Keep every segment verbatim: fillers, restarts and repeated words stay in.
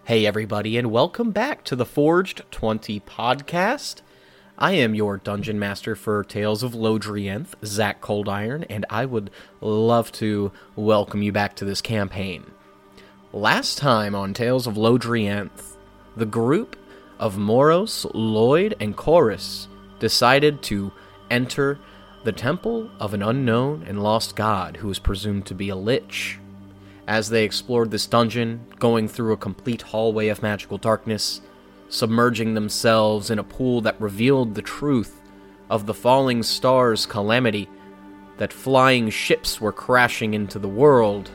Hey everybody, and welcome back to the Forged twenty podcast. I am your Dungeon Master for Tales of Lodrienth, Zach Coldiron, and I would love to welcome you back to this campaign. Last time on Tales of Lodrienth, the group of Moros, Lloyd, and Chorus decided to enter the temple of an unknown and lost god who is presumed to be a lich. As they explored this dungeon, going through a complete hallway of magical darkness, submerging themselves in a pool that revealed the truth of the falling stars' calamity, that flying ships were crashing into the world,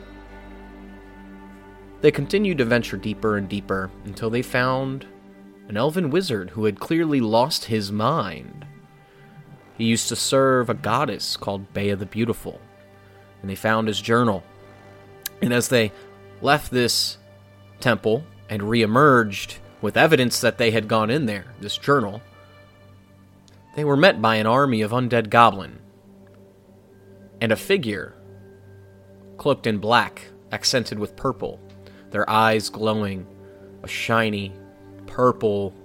they continued to venture deeper and deeper until they found an elven wizard who had clearly lost his mind. He used to serve a goddess called Bea the Beautiful, and they found his journal. And as they left this temple and re-emerged with evidence that they had gone in there, this journal, they were met by an army of undead goblin and a figure cloaked in black, accented with purple, their eyes glowing, a shiny purple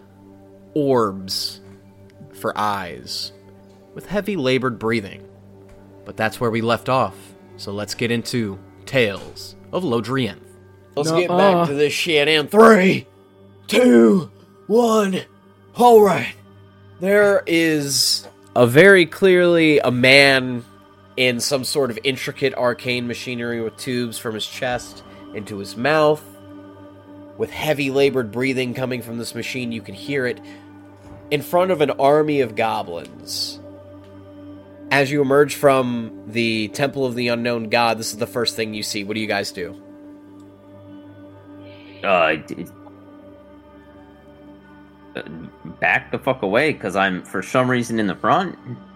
orbs for eyes, with heavy labored breathing. But that's where we left off, so let's get into Tales of Lodrienth. Let's No, get uh. back to this shit in three, two, one. All right. There is a very clearly a man in some sort of intricate arcane machinery with tubes from his chest into his mouth, with heavy labored breathing coming from this machine. You can hear it in front of an army of goblins. As you emerge from the Temple of the Unknown God, this is the first thing you see. What do you guys do? Uh, d- uh, back the fuck away, because I'm, for some reason, in the front.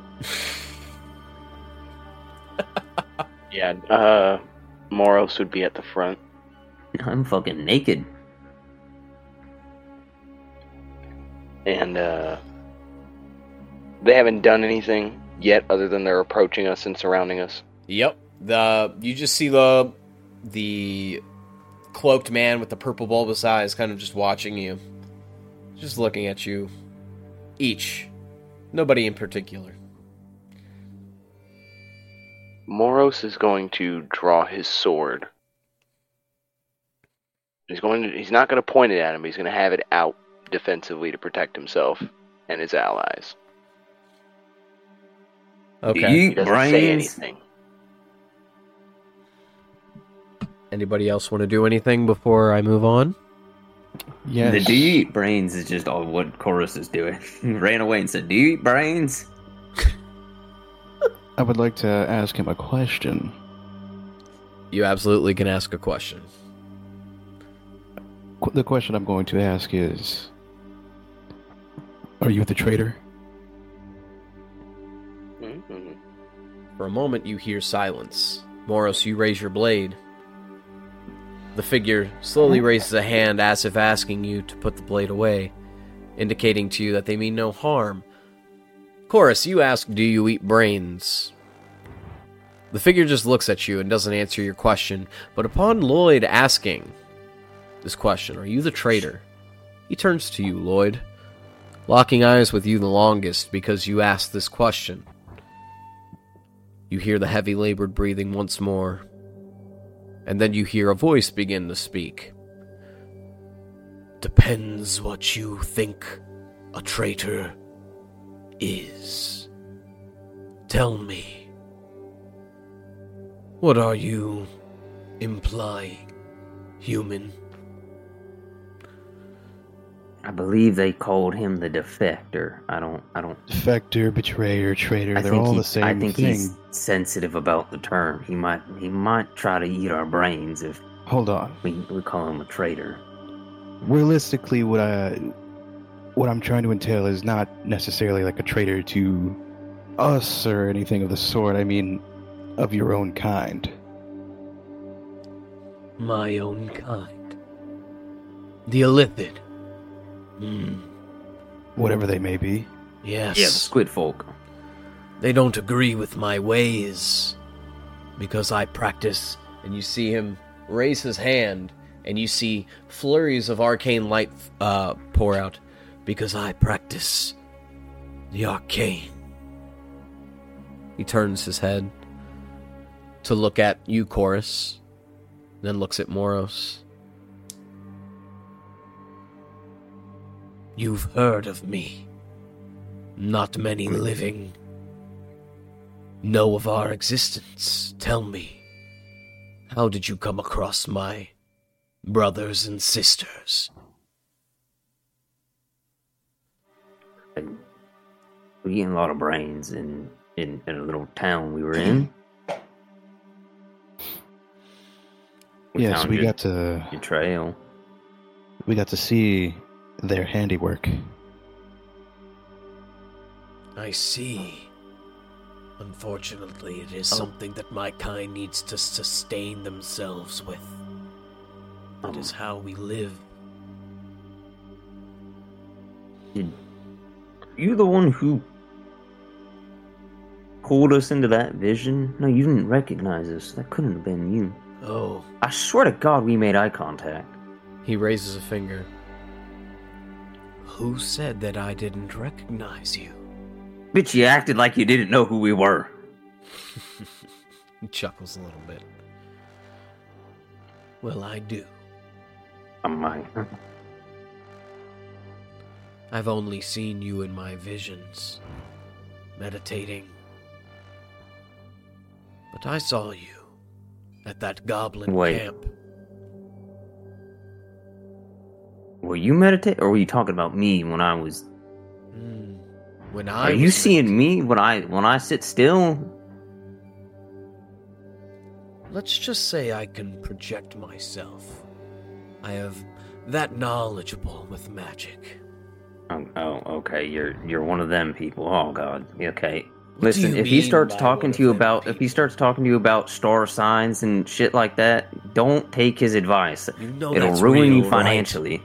Yeah, uh, Moros would be at the front. I'm fucking naked. And, uh, they haven't done anything yet other than they're approaching us and surrounding us. Yep. The you just see the the cloaked man with the purple bulbous eyes kind of just watching you. Just looking at you. Each. Nobody in particular. Moros is going to draw his sword. He's going to, he's not going to point it at him. He's going to have it out defensively to protect himself and his allies. Okay. Do He you eat doesn't say brains? anything. Anybody else want to do anything before I move on? Yes. The do you eat brains is just all what Chorus is doing. He ran away and said, do you eat brains? I would like to ask him a question. You absolutely can ask a question. Qu- The question I'm going to ask is, are you the traitor? Mm-hmm. For a moment you hear silence. Moros, you raise your blade. The figure slowly raises a hand as if asking you to put the blade away, indicating to you that they mean no harm. Chorus, you ask, do you eat brains? The figure just looks at you and doesn't answer your question, but upon Lloyd asking this question, are you the traitor? He turns to you, Lloyd, locking eyes with you the longest because you asked this question. You hear the heavy labored breathing once more, and then you hear a voice begin to speak. Depends what you think a traitor is. Tell me, what are you implying, human? I believe they called him the Defector. I don't, I don't... Defector, betrayer, traitor, I they're think all he- the same I think thing. he's sensitive about the term. He might, he might try to eat our brains if Hold on. we, we call him a traitor. Realistically, what I what I'm trying to entail is not necessarily like a traitor to us or anything of the sort. I mean, of your own kind. My own kind. The Illithid. Hmm. Whatever they may be. Yes. Yeah, the squid folk. They don't agree with my ways because I practice. And you see him raise his hand, and you see flurries of arcane light uh, pour out. Because I practice the arcane. He turns his head to look at you, Chorus, then looks at Moros. You've heard of me. Not many living know of our existence. Tell me, how did you come across my brothers and sisters? We eating a lot of brains in, in, in a little town we were in. We yes, found we your, got to your trail. we got to see their handiwork. I see. Unfortunately, it is Oh. something that my kind needs to sustain themselves with. That Oh. is how we live. Did you the one who pulled us into that vision? No, you didn't recognize us. That couldn't have been you. Oh, I swear to God we made eye contact. He raises a finger. who said that I didn't recognize you? Bitch, you acted like you didn't know who we were. He chuckles a little bit. Well, I do. I'm like, I've only seen you in my visions, meditating. But I saw you at that goblin Wait. camp. were you meditate, or were you talking about me when I was? Hmm. When I Are you was seeing me when I when I sit still? Let's just say I can project myself. I have that knowledgeable with magic. Oh, oh, okay. You're you're one of them people. Oh God. Okay. What do Listen, you if he mean starts by talking one to you of them about if he people? starts talking to you about star signs and shit like that, don't take his advice. You know It'll that's ruin real, you right? financially.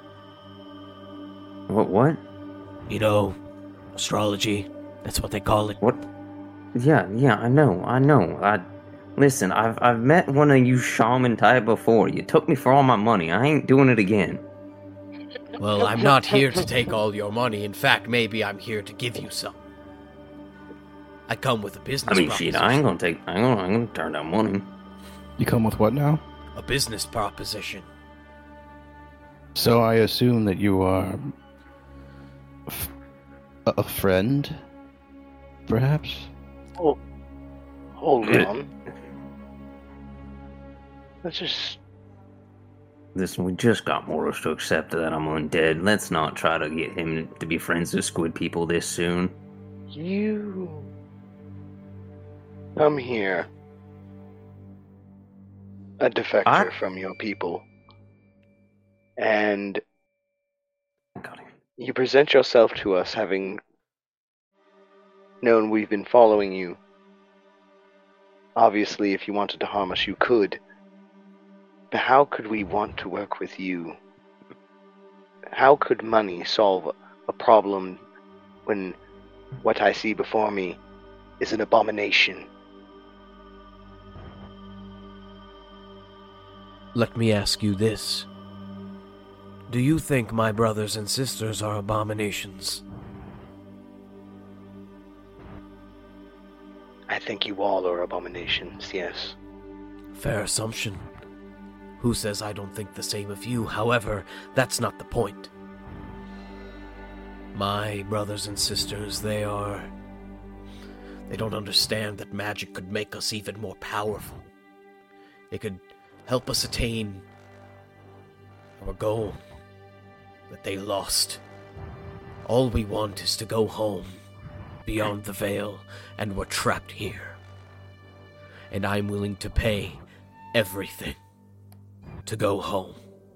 What? What? You know, astrology. That's what they call it. What? Yeah, yeah. I know. I know. I listen. I've I've met one of you shaman type before. You took me for all my money. I ain't doing it again. Well, I'm not here to take all your money. In fact, maybe I'm here to give you some. I come with a business I mean, proposition. shit. I ain't gonna take. I ain't gonna. I ain't gonna turn down money. You come with what now? A business proposition. So I assume that you are f- a a friend, perhaps? Oh, hold Yeah. on. Let's just. Listen, we just got Moros to accept that I'm undead. Let's not try to get him to be friends with squid people this soon. You. Come here. A defector I- from your people. And I got him. you present yourself to us having known we've been following you. Obviously, if you wanted to harm us, you could. But how could we want to work with you? How could money solve a problem when what I see before me is an abomination? Let me ask you this. Do you think my brothers and sisters are abominations? I think you all are abominations, yes. Fair assumption. Who says I don't think the same of you? However, that's not the point. My brothers and sisters, they are... They don't understand that magic could make us even more powerful. It could help us attain our goal that they lost. All we want is to go home, beyond the veil, and we're trapped here. And I'm willing to pay everything to go home.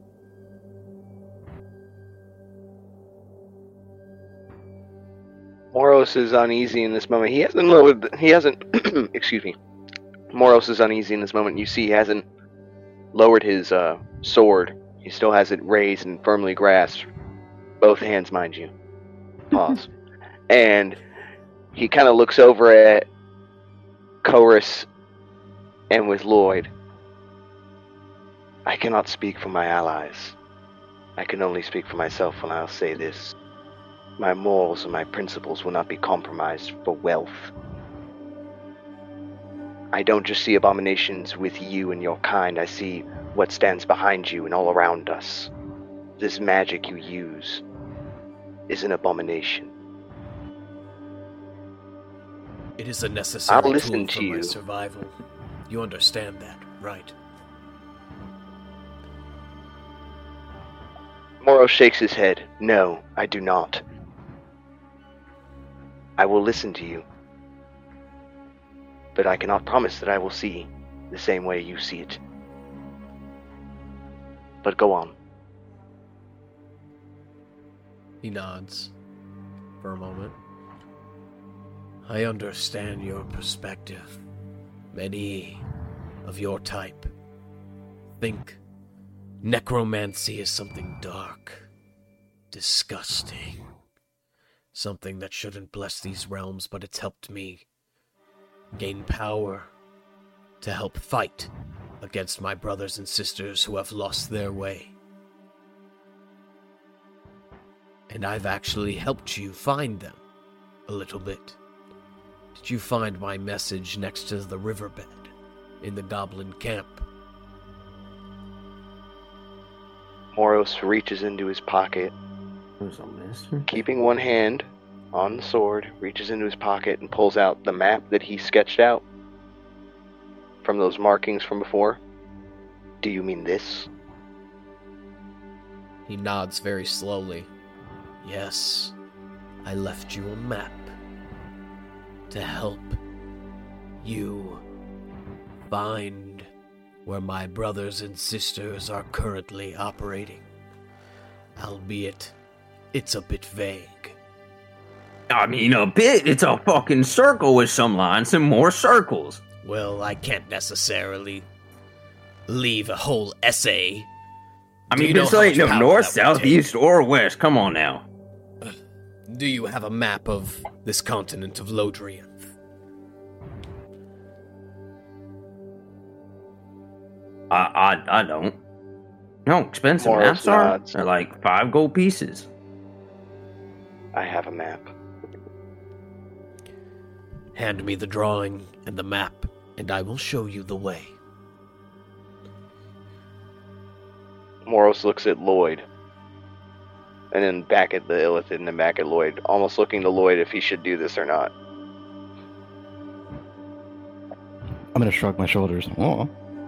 Moros is uneasy in this moment. He hasn't lowered. He hasn't. Excuse me. Moros is uneasy in this moment. You see, he hasn't lowered his uh, sword. He still has it raised and firmly grasped. Both hands, mind you. Pause. And he kind of looks over at Chorus and with Lloyd. I cannot speak for my allies. I can only speak for myself when I'll say this. My morals and my principles will not be compromised for wealth. I don't just see abominations with you and your kind, I see what stands behind you and all around us. This magic you use is an abomination. It is a necessary I'll listen tool to for my you. survival. You understand that, right? Moro shakes his head. No, I do not. I will listen to you. But I cannot promise that I will see the same way you see it. But go on. He nods for a moment. I understand your perspective. Many of your type think necromancy is something dark, disgusting, something that shouldn't bless these realms, but it's helped me gain power to help fight against my brothers and sisters who have lost their way. And I've actually helped you find them a little bit. Did you find my message next to the riverbed in the goblin camp? Moros reaches into his pocket, Who's a mister? keeping one hand on the sword, reaches into his pocket and pulls out the map that he sketched out from those markings from before. Do you mean this? He nods very slowly. Yes, I left you a map to help you find where my brothers and sisters are currently operating. Albeit, it's a bit vague. I mean, a bit. It's a fucking circle with some lines and more circles. Well, I can't necessarily leave a whole essay. I Do mean, you know this how ain't much no power north, that would south, take? east, or west. Come on now. Do you have a map of this continent of Lodrianth? I, I, I don't. No, expensive Morris maps are. nods. They're like five gold pieces. I have a map. Hand me the drawing and the map, and I will show you the way. Moros looks at Lloyd. And then back at the Illithid and then back at Lloyd, almost looking to Lloyd if he should do this or not. I'm gonna shrug my shoulders. Oh,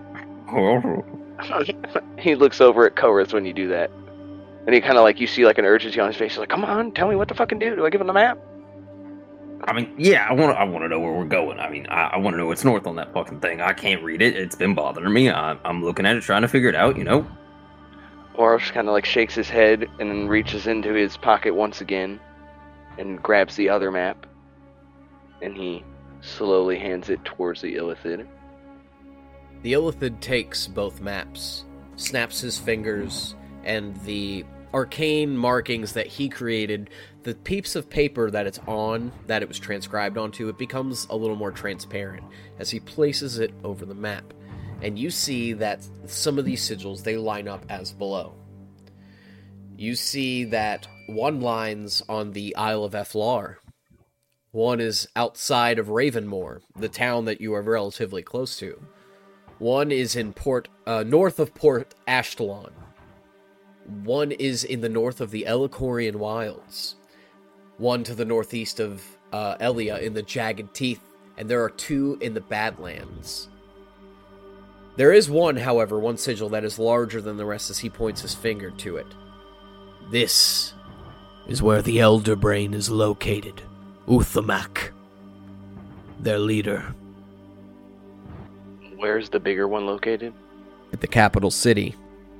He looks over at Korith when you do that. And he kind of like, you see like an urgency on his face. He's like, come on, tell me what to fucking do. Do I give him the map? I mean, yeah, I want to. I want to know where we're going. I mean, I, I want to know what's north on that fucking thing. I can't read it. It's been bothering me. I, I'm looking at it, trying to figure it out. You know. Moros kind of like shakes his head and then reaches into his pocket once again and grabs the other map. And he slowly hands it towards the Illithid. The Illithid takes both maps, snaps his fingers, and the arcane markings that he created, the piece of paper that it's on, that it was transcribed onto, it becomes a little more transparent as he places it over the map. And you see that some of these sigils, they line up as below. You see that one line's on the Isle of Ethlar. One is outside of Ravenmoor, the town that you are relatively close to. One is in Port, uh, north of Port Ashtalon. One is in the north of the Elikorian Wilds. One to the northeast of uh, Elia in the Jagged Teeth. And there are two in the Badlands. There is one, however, one sigil that is larger than the rest as he points his finger to it. This is where the Elder Brain is located. Uthamak, their leader. Where's the bigger one located? At the capital city.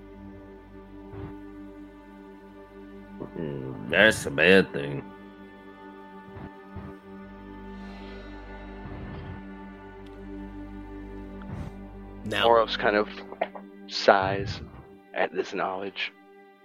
Mm, that's a bad thing. Now, Moros kind of sighs at this knowledge.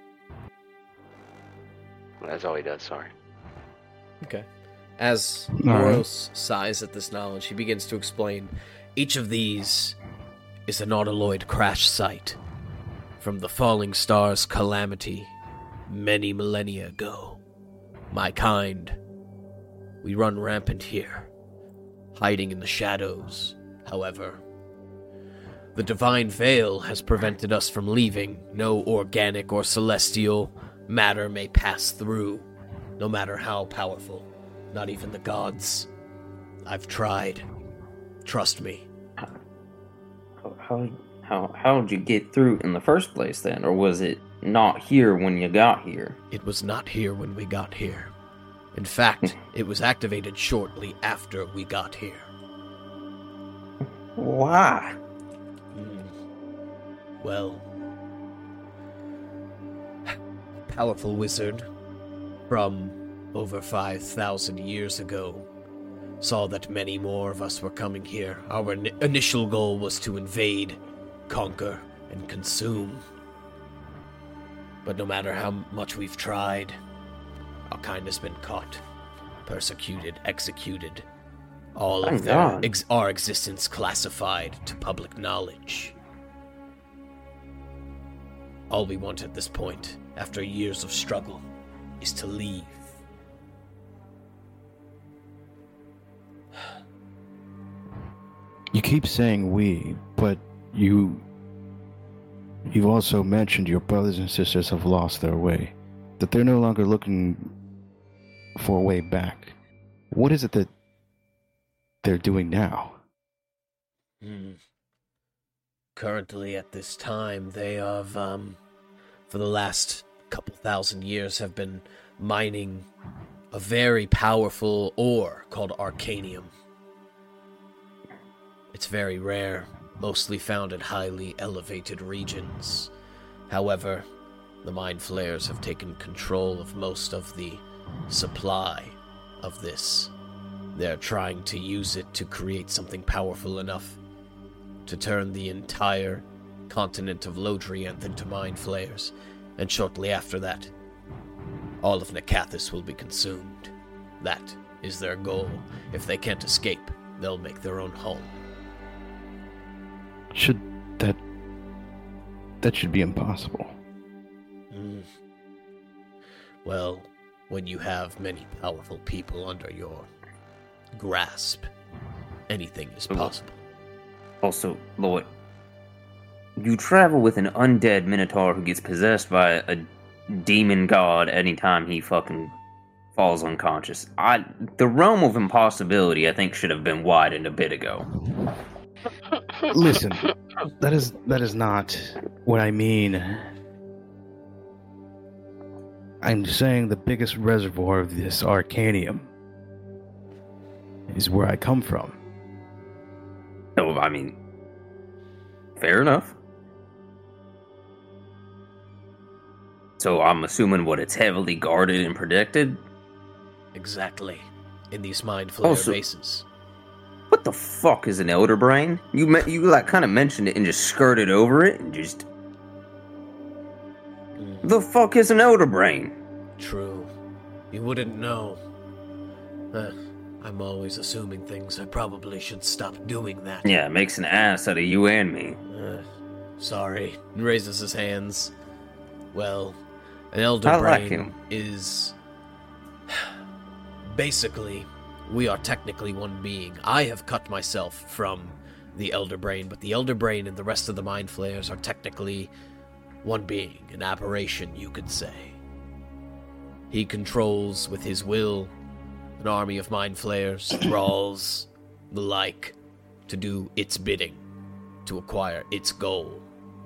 That's all he does, sorry. okay. As All right. Moros sighs at this knowledge, he begins to explain, each of these is an Autoloid crash site. From the falling star's calamity many millennia ago, my kind, we run rampant here, hiding in the shadows. However, the divine veil has prevented us from leaving. No organic or celestial matter may pass through, no matter how powerful. Not even the gods. I've tried. Trust me. How, how, how, how did you get through in the first place then? Or was it not here when you got here? It was not here when we got here. In fact, it was activated shortly after we got here. Why? Well, a powerful wizard from over five thousand years ago saw that many more of us were coming here. Our in- initial goal was to invade, conquer, and consume. But no matter how much we've tried, our kind has been caught, persecuted, executed, all Thank of their God. ex- our existence classified to public knowledge. All we want at this point, after years of struggle, is to leave. You keep saying we, but you... You've also mentioned your brothers and sisters have lost their way. That they're no longer looking for a way back. What is it that they're doing now? Hmm. Currently, at this time, they have, um, for the last couple thousand years, have been mining a very powerful ore called Arcanium. It's very rare, mostly found in highly elevated regions. However, the Mind Flayers have taken control of most of the supply of this. They're trying to use it to create something powerful enough to turn the entire continent of Lodrianth into Mind Flayers, and shortly after that, all of Nakathis will be consumed. That is their goal. If they can't escape, they'll make their own home. Should that... That should be impossible. Mm. Well, when you have many powerful people under your grasp, anything is possible. Also, Lloyd, you travel with an undead minotaur who gets possessed by a demon god anytime he fucking falls unconscious. I, the realm of impossibility, I think, should have been widened a bit ago. Listen, that is that is not what I mean. I'm saying the biggest reservoir of this Arcanium is where I come from. No, I mean, fair enough. So I'm assuming what it's heavily guarded and protected. Exactly. In these Mind Flayer Also- bases. What the fuck is an elder brain? You me- you like kind of mentioned it and just skirted over it and just. Mm, The fuck is an elder brain? true. You wouldn't know. Uh, I'm always assuming things. I probably should stop doing that. Yeah, it makes an ass out of you and me. Uh, sorry. He raises his hands. Well, an elder I like brain him. is... Basically, we are technically one being. I have cut myself from the elder brain, but the elder brain and the rest of the Mind Flayers are technically one being, an aberration, you could say. He controls, with his will, an army of Mind Flayers, thralls, the like, to do its bidding, to acquire its goal.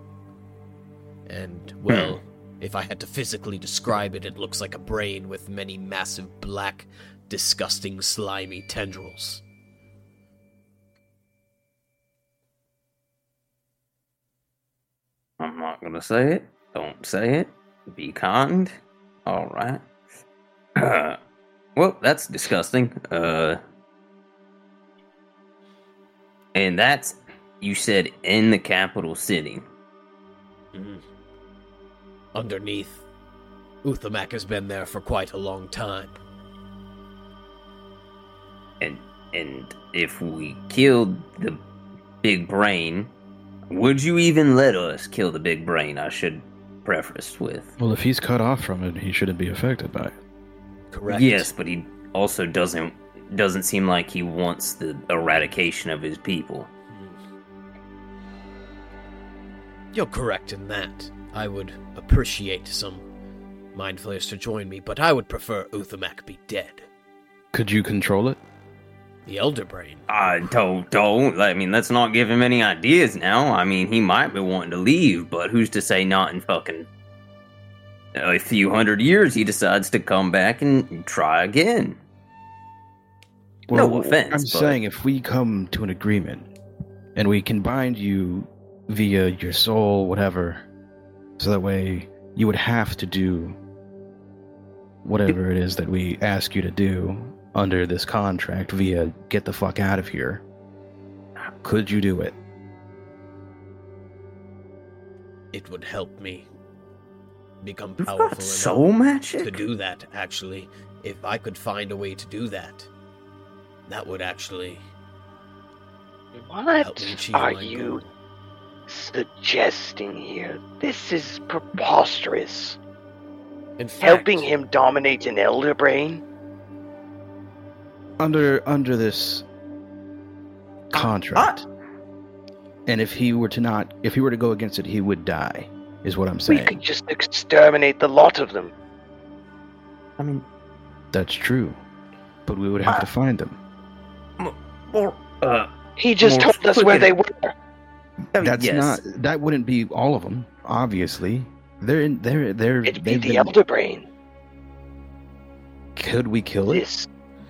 And, well, if I had to physically describe it, it looks like a brain with many massive black, disgusting, slimy tendrils. I'm not gonna say it. Don't say it. Be kind. Alright. Uh, well, that's disgusting. Uh, and that's, you said, in the capital city. Mm. Underneath, Uthamak has been there for quite a long time. And and if we killed the big brain, Would you even let us kill the big brain? I should preface with. Well, if he's cut off from it, he shouldn't be affected by it. Correct. Yes, but he also doesn't doesn't seem like he wants the eradication of his people. You're correct in that. I would appreciate some Mind Flayers to join me, but I would prefer Uthamak be dead. Could you control it? The Elder Brain. I don't, don't. I mean, let's not give him any ideas now. I mean, he might be wanting to leave, but who's to say not in fucking a few hundred years he decides to come back and try again. Well, no offense. I'm but... saying if we come to an agreement and we can bind you via your soul, whatever, so that way you would have to do whatever it is that we ask you to do under this contract via get the fuck out of here. Could you do it? It would help me become You've powerful got enough soul magic? to do that, actually. If I could find a way to do that, that would actually help What me achieve are my you goal. suggesting here? This is preposterous. In fact, Helping him dominate an Elder Brain? Under under this contract. And if he were to not if he were to go against it, he would die, is what I'm We saying. could just exterminate the lot of them. I mean, That's true. But we would have to find them. or, uh, He just More told us where they quicken- were. I mean, That's yes. not that wouldn't be all of them, obviously. They're in they're they're It'd be they've the been- Elder Brain. Could we kill it? This.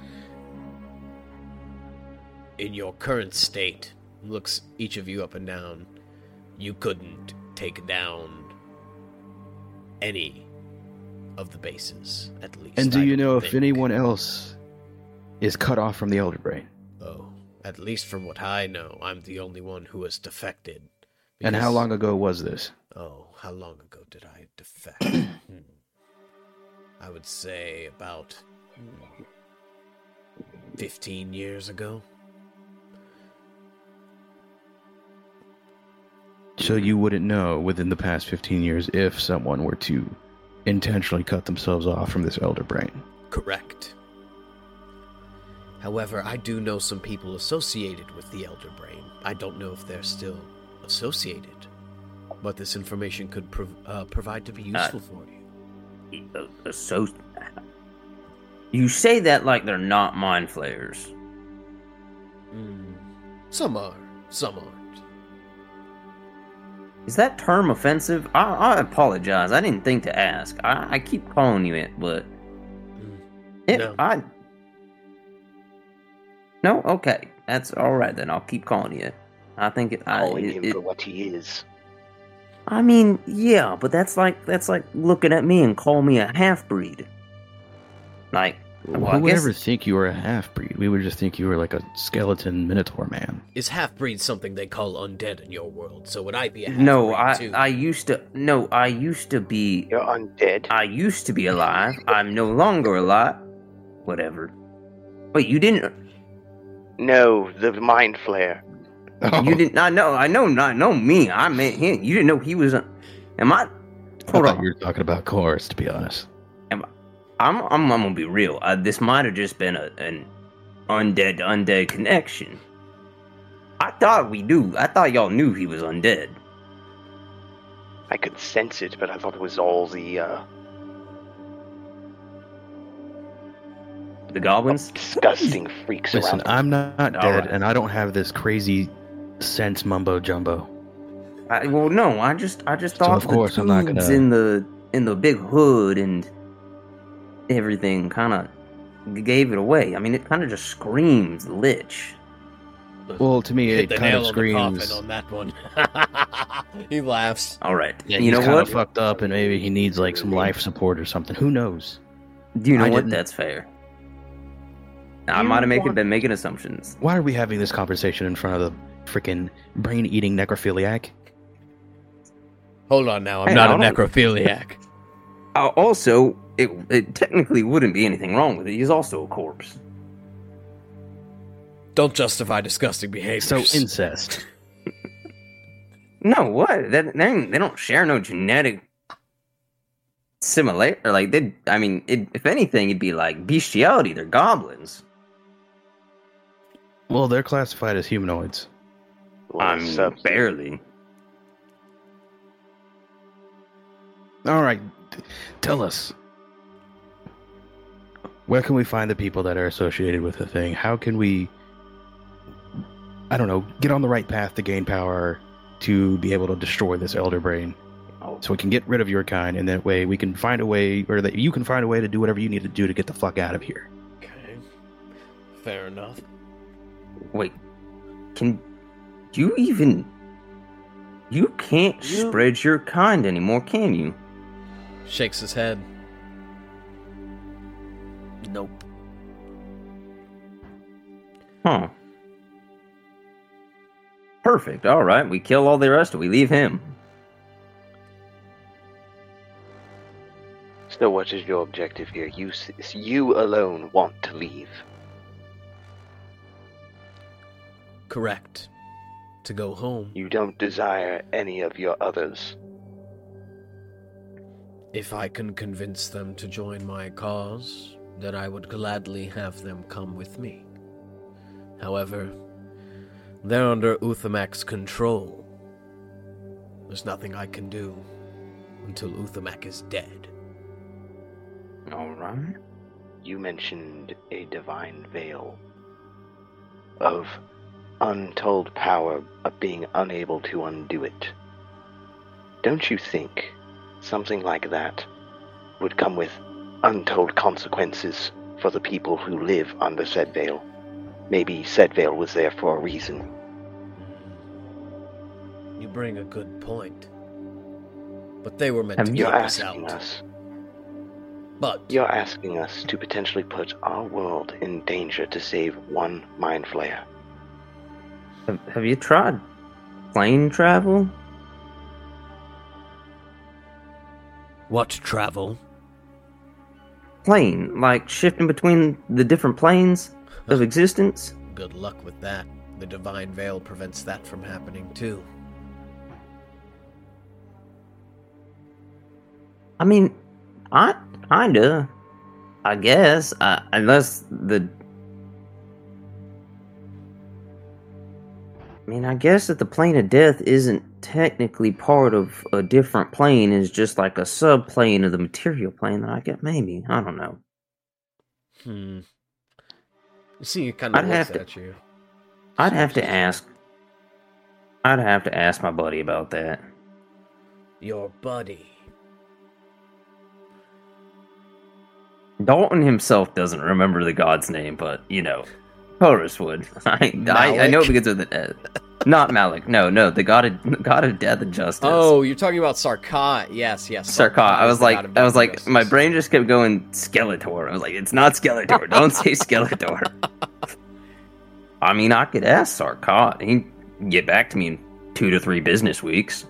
in your current state, looks each of you up and down, you couldn't take down any of the bases, at least. And do I you know don't if think. anyone else is cut off from the Elder Brain? Oh, at least from what I know, I'm the only one who has defected. And how because- long ago was this? Oh, how long ago did I defect? Hmm. I would say about hmm, fifteen years ago. So you wouldn't know within the past fifteen years if someone were to intentionally cut themselves off from this Elder Brain. Correct. However, I do know some people associated with the Elder Brain. I don't know if they're still associated, but this information could prov- uh, provide to be useful for you. Uh, uh, so, you say that like they're not mind flayers. Mm. Some are, some aren't. Is that term offensive? I, I apologize. I didn't think to ask. I, I keep calling you it, but Mm. it, No. I. No, okay, that's all right then. I'll keep calling you it. I think it. I, Calling it, him it- for what he is. I mean, yeah, but that's like that's like looking at me and call me a half breed. Like, well, I Who would guess ever think you were a half breed? We would just think you were like a skeleton minotaur man. Is half-breed something they call undead in your world? So would I be a half-breed no, I too? I used to no, I used to be You're undead. I used to be alive. I'm no longer alive. Whatever. Wait, you didn't. No, the Mind Flare. You didn't. I know. I know. Not know me. I meant him. You didn't know he was. A, am I? I Hold thought on. you were talking about chorus, to be honest. I'm. I'm. I'm gonna be real. Uh, this might have just been a, an undead to undead connection. I thought we do. I thought y'all knew he was undead. I could sense it, but I thought it was all the uh, The goblins. disgusting freaks Listen, around. I'm not dead, Alright. and I don't have this crazy sense mumbo jumbo. I, well, no. I just. I just So, thought of course, the I'm not dudes gonna- in the in the big hood and everything kind of gave it away. I mean, it kind of just screams lich. Well, to me, Hit it the kind nail of on the coffin screams. on that one. He laughs. All right. Yeah, you he's know kind what? of fucked up, and maybe he needs like some life support or something. Who knows? Do you know I what? didn't- That's fair. I You might have make, want- been making assumptions. Why are we having this conversation in front of the freaking brain-eating necrophiliac? Hold on now, I'm Hey, not I a don't- necrophiliac. Uh, also, it, it technically wouldn't be anything wrong with it. He's also a corpse. Don't justify disgusting behaviors. So incest. No, what? They, they, they don't share no genetic similar. Or like they, I mean, it, if anything, it'd be like bestiality. They're goblins. Well, they're classified as humanoids. Well, I mean, sub- barely. All right, tell us. Where can we find the people that are associated with the thing? How can we, I don't know, get on the right path to gain power to be able to destroy this Elder Brain? Oh. So we can get rid of your kind, and that way we can find a way, or that you can find a way to do whatever you need to do to get the fuck out of here. Okay. Fair enough. Wait, can you even? You can't You- spread your kind anymore, can you? Shakes his head. Nope. Huh. Perfect. All right, we kill all the rest. We leave him. So what is your objective here? You, s- you alone want to leave. Correct. To go home. You don't desire any of your others. If I can convince them to join my cause, then I would gladly have them come with me. However, they're under Uthamak's control. There's nothing I can do until Uthamak is dead. All right. You mentioned a divine veil of untold power of being unable to undo it. Don't you think something like that would come with untold consequences for the people who live under said veil? Maybe said veil was there for a reason. You bring a good point. But they were meant Have to you- keep You're us asking out. us. But You're asking us to potentially put our world in danger to save one mind flayer. Have, have you tried plane travel? what travel? Plane, like shifting between the different planes of existence? Good luck with that. The divine veil prevents that from happening too. I mean, I kinda, I guess, uh, unless the. I mean, I guess that the plane of death isn't technically part of a different plane; is just like a subplane of the material plane. That I get, maybe I don't know. Hmm. You see, he kind of I'd looks have to- at you. I'd have to ask. I'd have to ask my buddy about that. Your buddy. Dalton himself doesn't remember the god's name, but you know, Horus would. I, I, I know Malik? because of the uh, not Malik. No, no, the god of the god of death and justice. Oh, you're talking about Sarkot. Yes, yes. Sarkot. I is was the like, god of I was death and like, justice. my brain just kept going Skeletor. I was like, it's not Skeletor. Don't say Skeletor. I mean, I could ask Sarkot. He'd get back to me in two to three business weeks.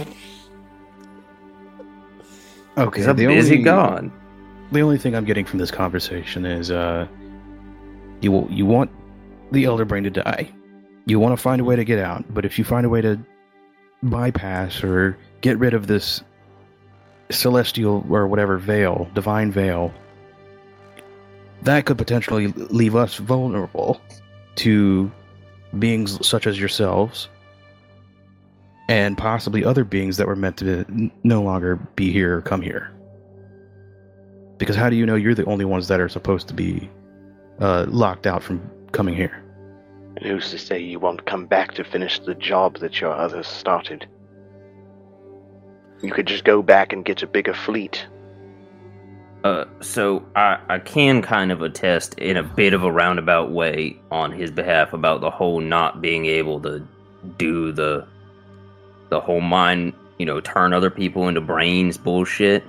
Okay, He's a the busy only, god. The only thing I'm getting from this conversation is, uh, you you want the Elder Brain to die. You want to find a way to get out, but if you find a way to bypass or get rid of this celestial or whatever veil, divine veil, that could potentially leave us vulnerable to beings such as yourselves and possibly other beings that were meant to n- no longer be here or come here. Because how do you know you're the only ones that are supposed to be uh, locked out from coming here? And who's to say you won't come back to finish the job that your others started? You could just go back and get a bigger fleet. Uh, so I, I can kind of attest in a bit of a roundabout way on his behalf about the whole not being able to do the the whole mind, you know, turn other people into brains bullshit.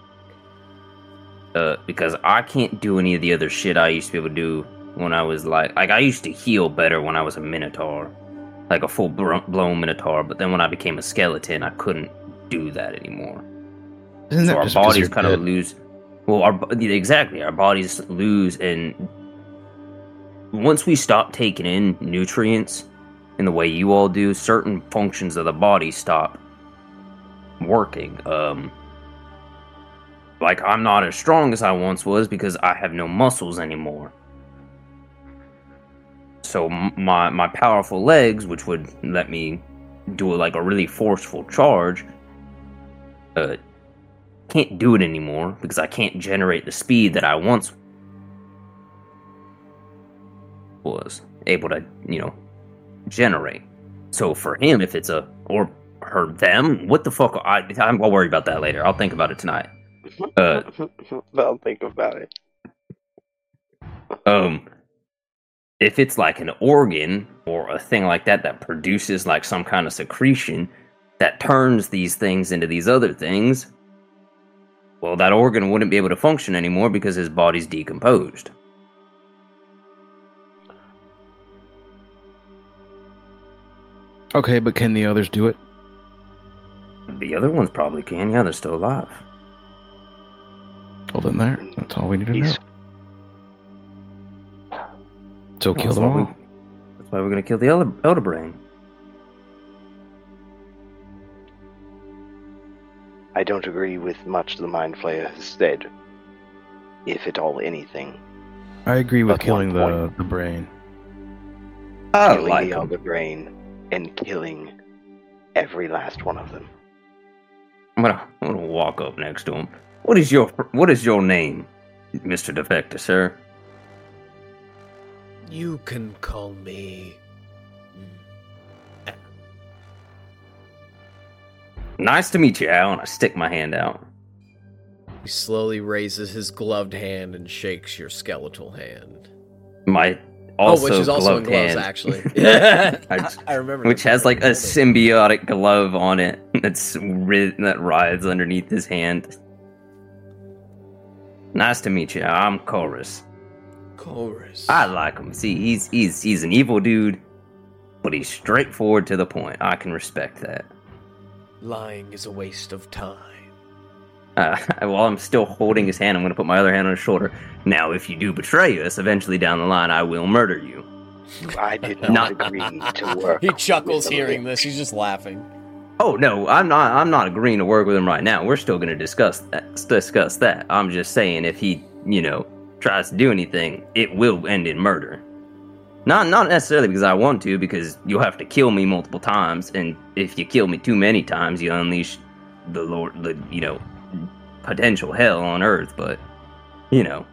Uh, because I can't do any of the other shit I used to be able to do when I was like, like I used to heal better when I was a Minotaur, like a full blown Minotaur. But then when I became a skeleton, I couldn't do that anymore. Isn't So that our just because bodies you're kind of dead? lose. Well, our bo- exactly our bodies lose, and once we stop taking in nutrients, in the way you all do, certain functions of the body stop working. Um, like, I'm not as strong as I once was because I have no muscles anymore. So my my powerful legs, which would let me do like a really forceful charge, uh, can't do it anymore because I can't generate the speed that I once was able to, you know, generate. So for him, if it's a, or her, them, what the fuck, I, I'm, I'll worry about that later. I'll think about it tonight. Uh, I'll think about it. Um, if it's like an organ or a thing like that that produces like some kind of secretion that turns these things into these other things, well, that organ wouldn't be able to function anymore because his body's decomposed. Okay, but can the others do it? The other ones probably can. Yeah, they're still alive. Well, then there. That's all we need to He's- know. So kill That's them why we- all. That's why we're gonna kill the Elder, Elder Brain. I don't agree with much the Mind Flayer has said, if at all anything. I agree with At killing one the, point. the brain. I killing like the him. Elder Brain and killing every last one of them. I'm gonna, I'm gonna walk up next to him. What is your What is your name, Mister Defector, sir? You can call me. Nice to meet you, Al. And I stick my hand out. He slowly raises his gloved hand and shakes your skeletal hand. My also oh, which is also in gloved gloves, hand. actually. I, I remember. which has like a symbiotic glove on it that's ri- that writhes underneath his hand. Nice to meet you. I'm Chorus. Chorus. I like him. See, he's he's he's an evil dude, but he's straightforward to the point. I can respect that. Lying is a waste of time. Uh, while I'm still holding his hand, I'm going to put my other hand on his shoulder. Now, if you do betray us, eventually down the line, I will murder you. I did not, Not- agree to work. He chuckles with hearing the this. He's just laughing. Oh no, I'm not. I'm not agreeing to work with him right now. We're still going to discuss that. Discuss that. I'm just saying, if he, you know, tries to do anything, it will end in murder. Not, not necessarily because I want to, because you'll have to kill me multiple times, and if you kill me too many times, you unleash the Lord, the you know, potential hell on Earth. But, you know,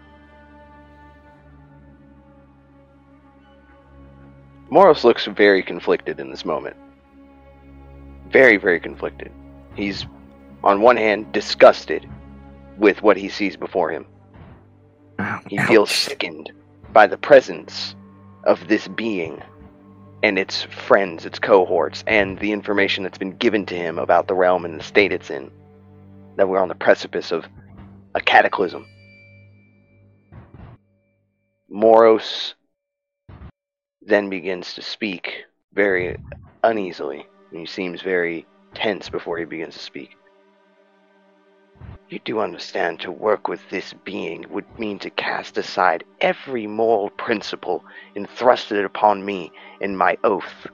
Moros looks very conflicted in this moment. Very, very conflicted. He's, on one hand, disgusted with what he sees before him. He feels sickened by the presence of this being and its friends, its cohorts, and the information that's been given to him about the realm and the state it's in. That we're on the precipice of a cataclysm. Moros then begins to speak very uneasily, and he seems very tense before he begins to speak. You do understand to work with this being would mean to cast aside every moral principle entrusted upon me in my oath.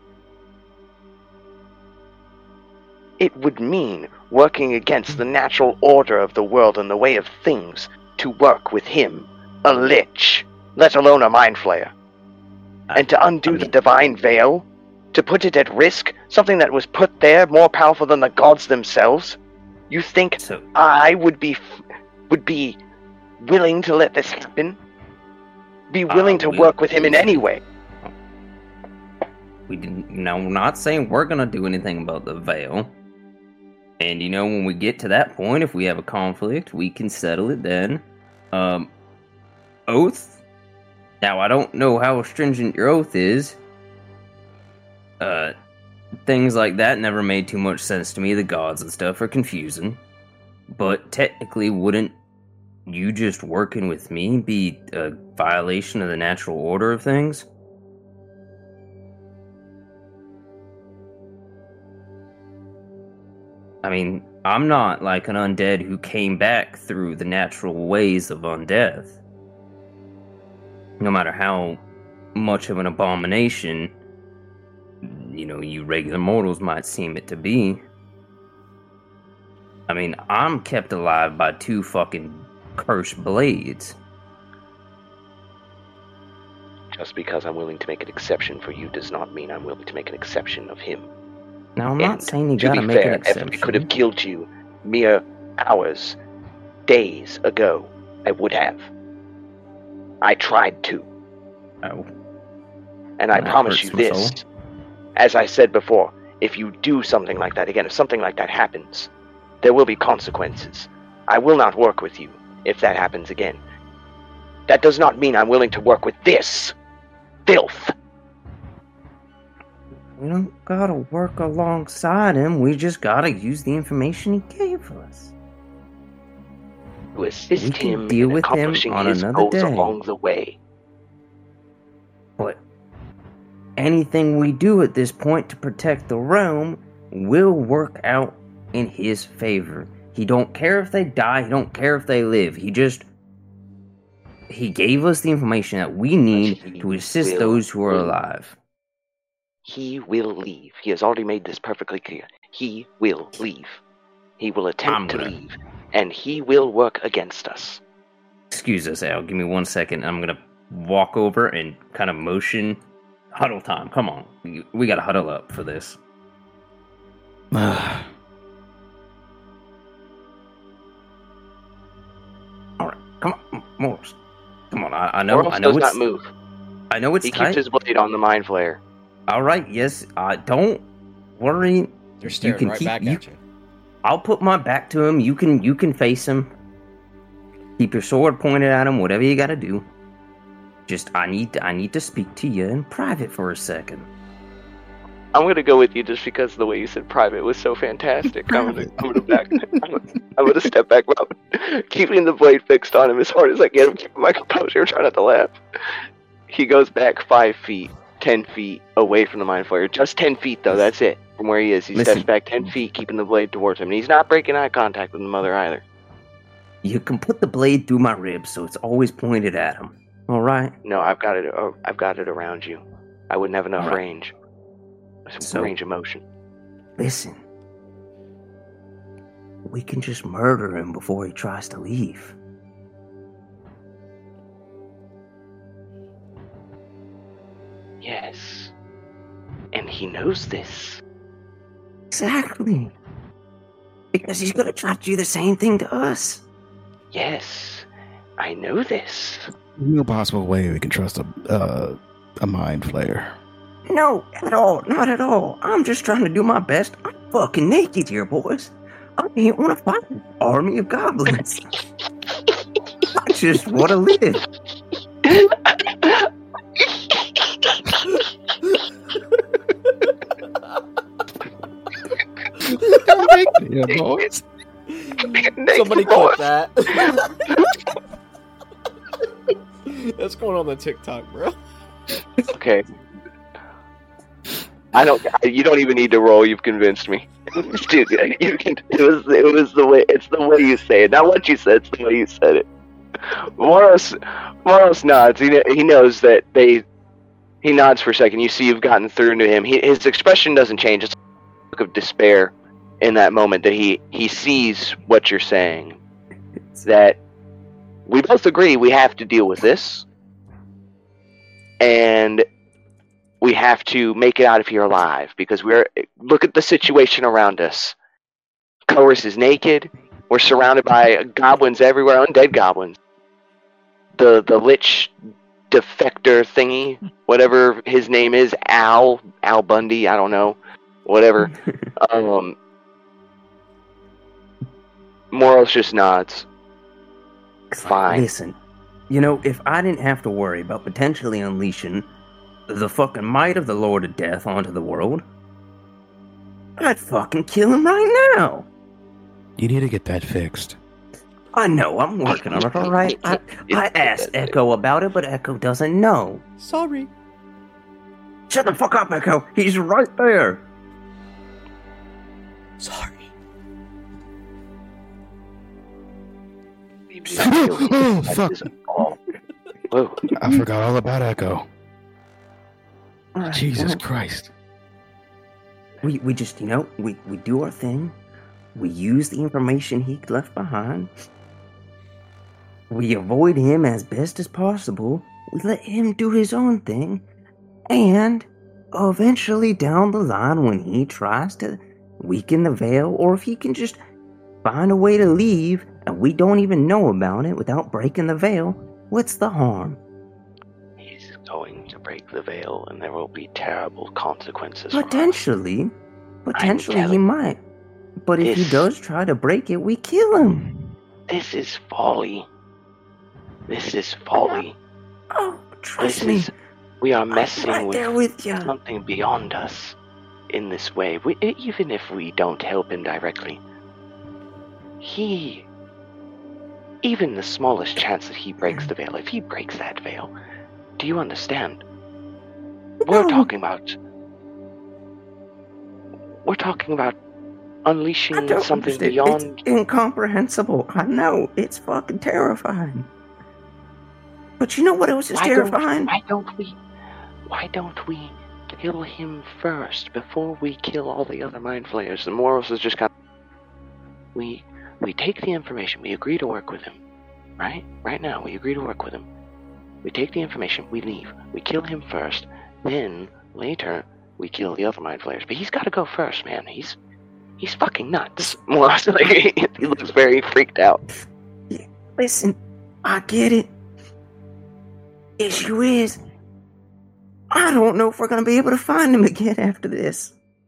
It would mean working against the natural order of the world and the way of things to work with him, a lich, let alone a mind flayer. And to undo the divine veil, to put it at risk, something that was put there more powerful than the gods themselves. You think so I would be would be willing to let this happen? Be willing Uh, to we- work with him in any way? we didn't. No, we're not saying we're gonna do anything about the veil. And you know, when we get to that point, if we have a conflict, we can settle it then. Um, oath. Now, I don't know how stringent your oath is. Uh, things like that never made too much sense to me. The gods and stuff are confusing. But technically, wouldn't you just working with me be a violation of the natural order of things? I mean, I'm not like an undead who came back through the natural ways of undeath. No matter how much of an abomination you know, you regular mortals might seem it to be. I mean, I'm kept alive by two fucking cursed blades. Just because I'm willing to make an exception for you does not mean I'm willing to make an exception of him. Now, I'm And not saying you to gotta be make fair, an exception. if I could have killed you mere hours, days ago, I would have. I tried to. Oh. And I That promise hurts you my this, soul. as I said before, if you do something like that again, if something like that happens, there will be consequences. I will not work with you if that happens again. That does not mean I'm willing to work with this filth. We don't gotta work alongside him. We just gotta use the information he gave us. To assist We can him deal in with him accomplishing on his another goals day. along the way. But anything we do at this point to protect the realm will work out in his favor. He don't care if they die, he don't care if they live. He just he gave us the information that we need He to assist will those who are leave. alive. He will leave. He has already made this perfectly clear. He will leave. He will attempt I'm to gonna- leave. And he will work against us. Excuse us, Al. Give me one second. I'm gonna walk over and kind of motion. Huddle time. Come on. We, we gotta huddle up for this. Ah, All right. Come on, Morris. Come on. I, I know. Morris I know does it's. not move. I know it's He tight. keeps his blade on the mind flayer. All right. Yes. Uh, don't worry. They're staring can right keep- back you- at you. I'll put my back to him. You can. You can face him. Keep your sword pointed at him. Whatever you gotta do. Just. I need. I need to speak to you in private for a second. I'm gonna go with you just because the way you said private was so fantastic. I'm gonna, I'm gonna back. I'm gonna, I'm gonna step back, up, keeping the blade fixed on him as hard as I can. I'm keeping my composure, trying not to laugh. He goes back five feet, ten feet away from the mind flayer. Just ten feet though. That's it. From where he is, he Listen. steps back ten feet, keeping the blade towards him. And he's not breaking eye contact with the mother either. You can put the blade through my ribs, so it's always pointed at him. All right. No, I've got it. Oh, I've got it around you. I wouldn't have enough All right. range. Some So- range of motion. Listen. We can just murder him before he tries to leave. Yes. And he knows this. Exactly. Because he's gonna try to do the same thing to us. Yes. I know this. no possible way we can trust a uh, a mind flayer. No, at all. Not at all. I'm just trying to do my best. I'm fucking naked here, boys. I ain't want to fight an army of goblins. I just want to live. Yeah, boys. Somebody clip that. That's going on the TikTok, bro. Okay. I don't. You don't even need to roll. You've convinced me. Dude, you can. It was. It was the way. It's the way you say it. Not what you said. It's the way you said it. Moros. Moros nods. He he knows that they. He nods for a second. You see, you've gotten through to him. He, his expression doesn't change. It's a look of despair in that moment that he he sees what you're saying. That we both agree we have to deal with this, and we have to make it out of here alive, because we're look at the situation around us. Chorus is naked. We're surrounded by goblins everywhere, undead goblins. The the lich defector thingy, whatever his name is, Al Al Bundy, I don't know, whatever. um, Moros just nods. Fine. Listen, you know, if I didn't have to worry about potentially unleashing the fucking might of the Lord of Death onto the world, I'd fucking kill him right now. You need to get that fixed. I know, I'm working on it, alright? I, I asked Echo about it, but Echo doesn't know. Sorry. Shut the fuck up, Echo! He's right there! Sorry. Oh, fuck. Oh. Whoa. I forgot all about Echo. Alright, Jesus well, Christ. We we just, you know, we, we do our thing. We use the information he left behind. We avoid him as best as possible. We let him do his own thing. And eventually down the line, when he tries to weaken the veil, or if he can just find a way to leave and we don't even know about it without breaking the veil, what's the harm? He's going to break the veil, and there will be terrible consequences. For us. Potentially. Potentially he telling- might. But if he This- does try to break it, we kill him. This is folly. This is folly. Oh, trust This me. is. We are I'm messing right with there with you. something beyond us in this way. We, even if we don't help him directly, he. Even the smallest chance that he breaks the veil, if he breaks that veil, do you understand? We're No. talking about. We're talking about I unleashing don't something understand. beyond. It's incomprehensible. I know. It's fucking terrifying. But you know what else is Why terrifying? Don't, why don't we? Why don't we kill him first before we kill all the other mind flayers? And Moros is just kind of. We we take the information. We agree to work with him, right? Right now, we agree to work with him. We take the information. We leave. We kill him first. Then later, we kill the other mind flayers. But he's got to go first, man. He's he's fucking nuts. Moros, like, he looks very freaked out. Listen, I get it. Issue is, I don't know if we're gonna be able to find him again after this.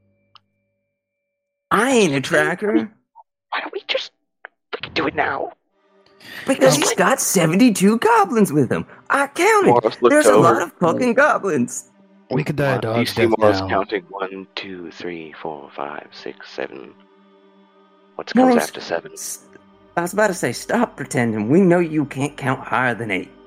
I ain't a tracker Why don't we just fucking do it now? because he's got seventy-two goblins with him. I counted. Moros looks There's a over. lot of fucking goblins. We could die a One- you dog's see death Moros now. counting one, two, three, four, five, six, seven. What comes Moros- after seven? S- I was about to say, stop pretending. We know you can't count higher than eight.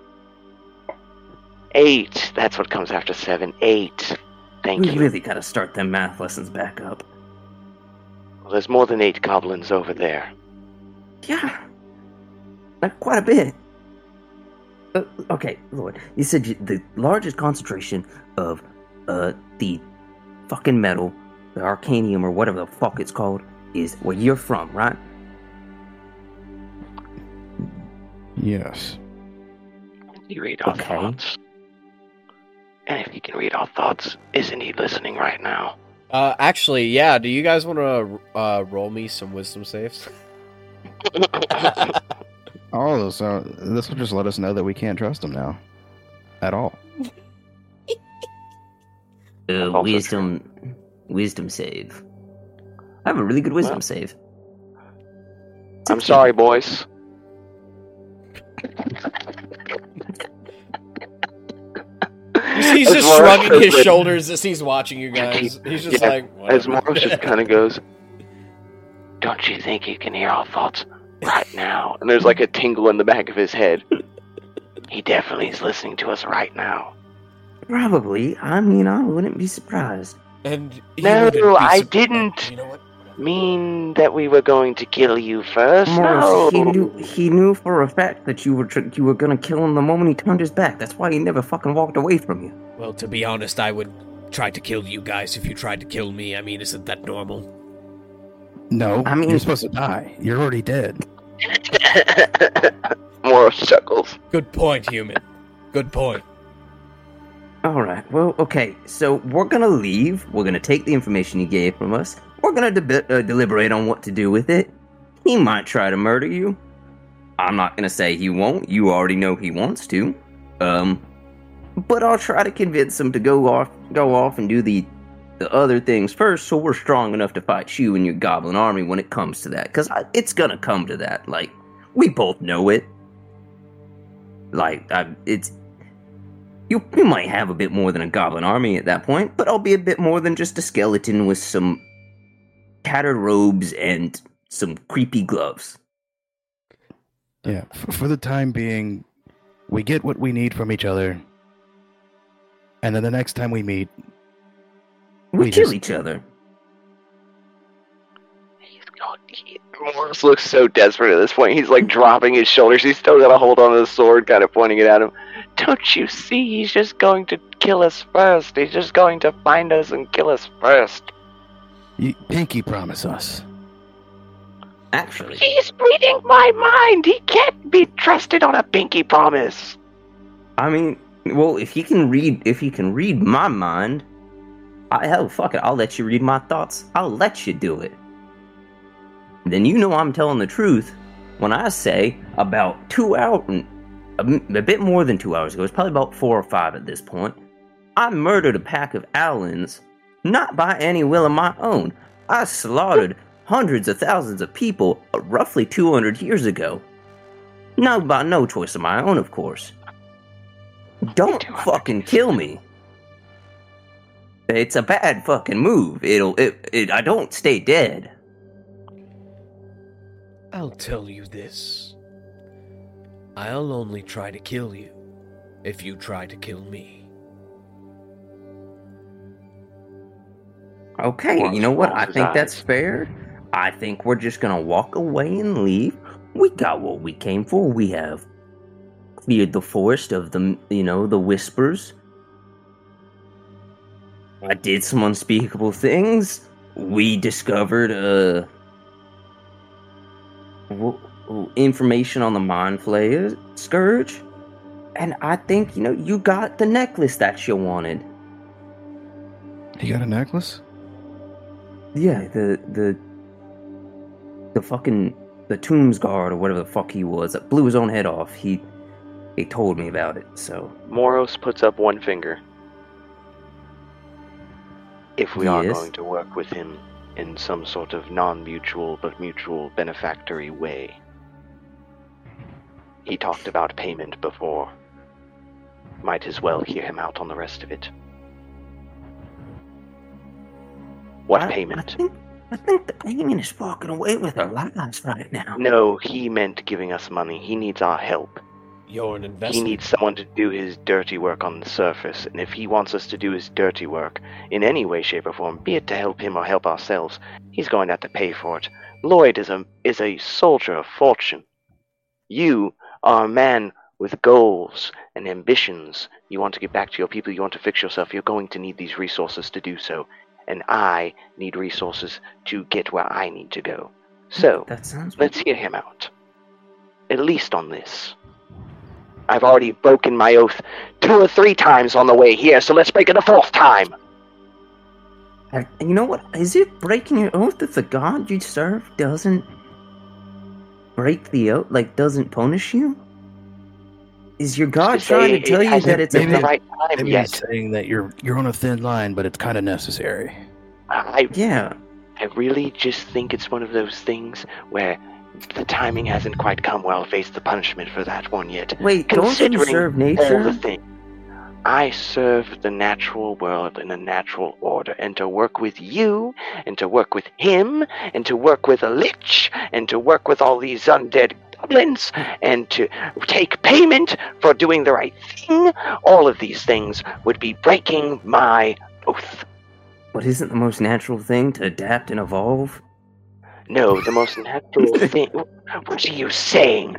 Eight. That's what comes after seven. Eight. Thank We you. really gotta start them math lessons back up. Well, there's more than eight goblins over there. Yeah. Like, quite a bit. Uh, okay, Lord. You said you, the largest concentration of uh the fucking metal, the arcanium or whatever the fuck it's called, is where you're from, right? Yes. You read our Okay. thoughts. And if he can read our thoughts, isn't he listening right now? Uh, actually, yeah. Do you guys want to uh, roll me some wisdom saves? All of those. Uh, this will just let us know that we can't trust him now, at all. Uh, Also wisdom, wisdom save. I have a really good wisdom Well. save. I'm sorry, boys. He's As just Moros shrugging his says- shoulders as he's watching you guys. He's just Yeah, like, As whatever. Moros just kind of goes, don't you think he can hear our thoughts right now? And there's like a tingle in the back of his head. He definitely is listening to us right now. Probably. I mean, I wouldn't be surprised. And he No, wouldn't be I surp- didn't. You know what? Mean that we were going to kill you first? Morris, No. he knew he knew for a fact that you were tr- you were gonna kill him the moment he turned his back. That's why he never fucking walked away from you. Well, to be honest, I would try to kill you guys if you tried to kill me. I mean, isn't that normal? No, I mean- you're supposed to die. You're already dead. Moros chuckles. Good point, human. Good point. All right. Well, okay. So we're gonna leave. We're gonna take the information he gave from us. We're gonna deb- uh, deliberate on what to do with it. He might try to murder you. I'm not gonna say he won't. You already know he wants to. Um, but I'll try to convince him to go off, go off and do the the other things first, so we're strong enough to fight you and your goblin army when it comes to that. Because it's gonna come to that. Like, we both know it. Like, I, it's You, you might have a bit more than a goblin army at that point, but I'll be a bit more than just a skeleton with some tattered robes and some creepy gloves. Yeah, f- for the time being, we get what we need from each other. And then the next time we meet, We, We kill just- each other. He's going. He, Morris looks so desperate at this point. He's like dropping his shoulders. He's still got a hold on his sword, kind of pointing it at him. Don't you see? He's just going to kill us first. He's just going to find us and kill us first. You, pinky promise us. Actually, He's reading my mind. He can't be trusted on a pinky promise. I mean, well, if he can read, if he can read my mind, I, hell, fuck it, I'll let you read my thoughts. I'll let you do it. Then you know I'm telling the truth when I say about two hours, a, a bit more than two hours ago, it's probably about four or five at this point, I murdered a pack of Allens, not by any will of my own. I slaughtered hundreds of thousands of people uh, roughly two hundred years ago. No, by no choice of my own, of course. Don't fucking kill me. It's a bad fucking move. It'll, it, it, I don't stay dead. I'll tell you this. I'll only try to kill you if you try to kill me. Okay, Well, you know what? well, I his think eyes. that's fair. I think we're just gonna walk away and leave. We got what we came for. We have cleared the forest of the, you know, the whispers. I did some unspeakable things. We discovered, uh, w- w- information on the Mind Flayer Scourge. And I think, you know, you got the necklace that you wanted. You got a necklace? Yeah, the the the fucking the Tombs Guard or whatever the fuck he was that blew his own head off. He he told me about it. So Moros puts up one finger. If we are Yes. going to work with him in some sort of non-mutual but mutual benefactory way. He talked about payment before. Might as well hear him out on the rest of it. What I, payment? I think I think the payment is walking away with our lives right now. No, he meant giving us money. He needs our help. You're an He investment. needs someone to do his dirty work on the surface, and if he wants us to do his dirty work in any way, shape, or form, be it to help him or help ourselves, he's going to have to pay for it. Lloyd is a is a soldier of fortune. You are a man with goals and ambitions. You want to get back to your people, you want to fix yourself, you're going to need these resources to do so. And I need resources to get where I need to go. So, That sounds let's hear him out. At least on this. I've already broken my oath two or three times on the way here, so let's break it a fourth time. Uh, You know what? Is it breaking your oath if the god you serve doesn't break the oath, like doesn't punish you? Is your god To say trying to it tell you hasn't that it's a been the maybe- right time Maybe yet? he's saying that you're you're on a thin line, but it's kind of necessary. I, yeah? I really just think it's one of those things where the timing hasn't quite come where I'll face the punishment for that one yet. Wait, don't you Considering serve all the nature? things. I serve the natural world in a natural order, and to work with you, and to work with him, and to work with a lich, and to work with all these undead goblins, and to take payment for doing the right thing, all of these things would be breaking my oath. But isn't the most natural thing to adapt and evolve? No, the most natural thing. What are you saying?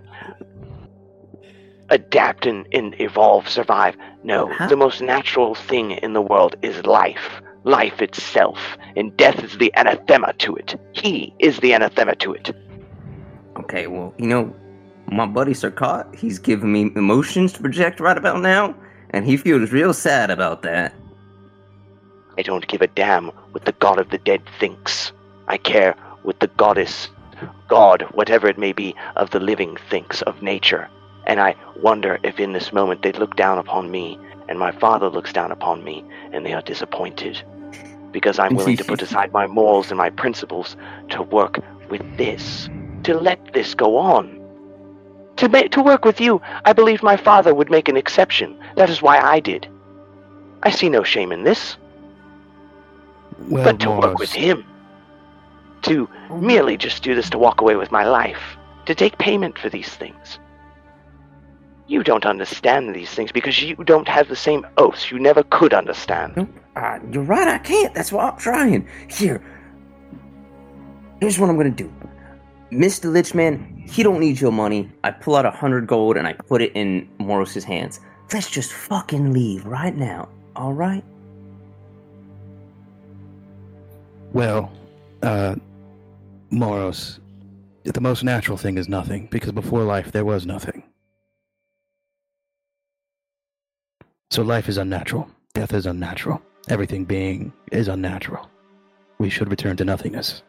Adapt and, and evolve, survive. No, Huh? the most natural thing in the world is life. Life itself. And death is the anathema to it. He is the anathema to it. Okay, well, you know, my buddy Sarkot, he's giving me emotions to project right about now, and he feels real sad about that. I don't give a damn what the god of the dead thinks. I care what the goddess, god, whatever it may be, of the living thinks of nature. And I wonder if in this moment they look down upon me, and my father looks down upon me, and they are disappointed. Because I'm willing to put aside my morals and my principles to work with this, to let this go on. To, ma- to work with you, I believed my father would make an exception. That is why I did. I see no shame in this. Well, But to work Moros, with him, to merely just do this to walk away with my life, to take payment for these things. You don't understand these things because you don't have the same oaths. You never could understand. Nope, uh, you're right, I can't. That's why I'm trying. Here, here's what I'm gonna do. Mister Lichman, he don't need your money. I pull out a hundred gold and I put it in Moros's hands. Let's just fucking leave right now, all right? Well, Uh, Moros, the most natural thing is nothing, because before life there was nothing. So life is unnatural. Death is unnatural. Everything being is unnatural. We should return to nothingness.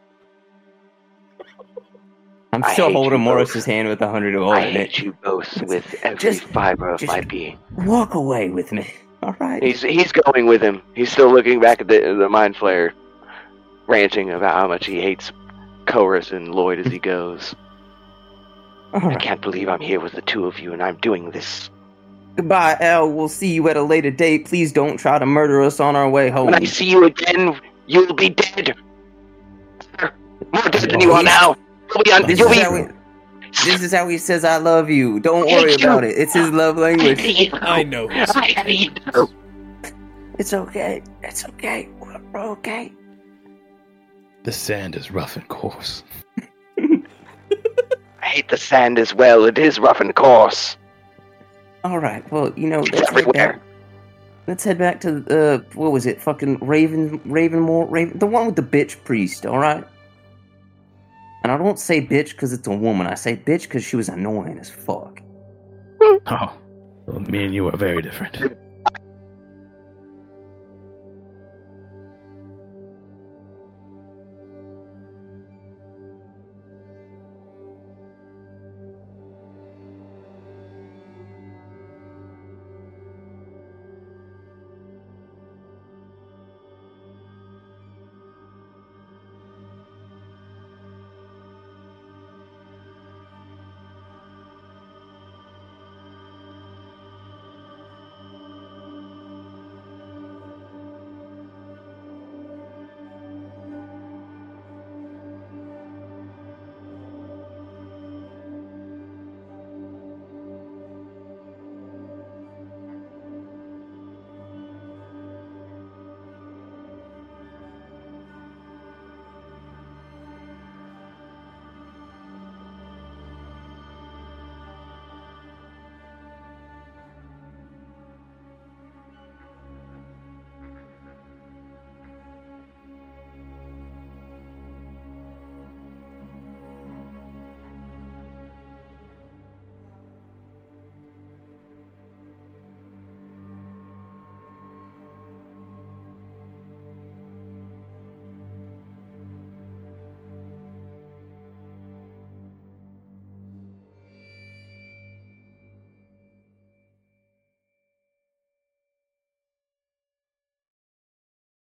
I'm I still hate holding you Morris's both. hand with a hundred gold I in it. hate you both with every Just- fiber of just- my being. Walk away with me, all right? He's he's going with him. He's still looking back at the the mind flayer, ranting about how much he hates Chorus and Lloyd as he goes. All I right. can't believe I'm here with the two of you and I'm doing this. Goodbye, Al. We'll see you at a later date. Please don't try to murder us on our way home. When I see you again, you'll be dead. More dead than you are now. You'll be on. This You'll is, be. how he, this is how he says I love you. Don't I worry hate you. about it. It's his love I language. hate you. I know. I hate you. It's okay. It's okay. We're, we're okay. The sand is rough and coarse. I hate the sand as well. It is rough and coarse. All right. Well, you know, It's let's head everywhere. back. Let's head back to uh, what was it? Fucking Raven, Ravenmore, Raven, the one with the bitch priest. All right. And I don't say bitch because it's a woman. I say bitch because she was annoying as fuck. Oh, well, me and you are very different.